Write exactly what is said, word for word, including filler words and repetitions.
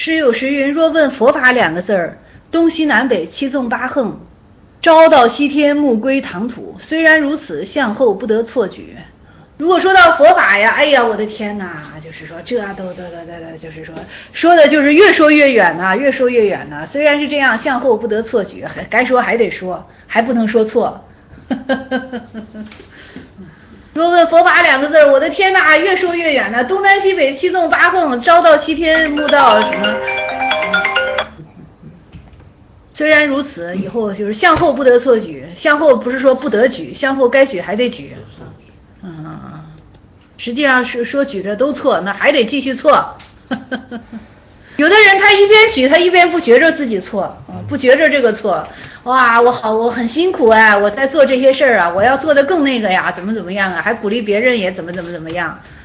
诗有诗云：若问佛法两个字儿，东西南北七纵八横，朝到西天暮归唐土。虽然如此，向后不得错举。如果说到佛法呀，哎呀，我的天哪，就是说这都都都都都，就是说说的就是越说越远呐、啊，越说越远呐、啊。虽然是这样，向后不得错举，还该说还得说，还不能说错。若问佛法两个字，我的天哪，越说越远呢。东南西北七纵八横，朝到西天暮到什么？虽然如此，以后就是向后不得错举。向后不是说不得举，向后该举还得举。嗯，实际上是说举着都错，那还得继续错。有的人他一边举，他一边不觉着自己错，不觉着这个错。哇，我好，我很辛苦哎，我在做这些事儿啊，我要做的更那个呀，怎么怎么样啊，还鼓励别人也怎么怎么怎么样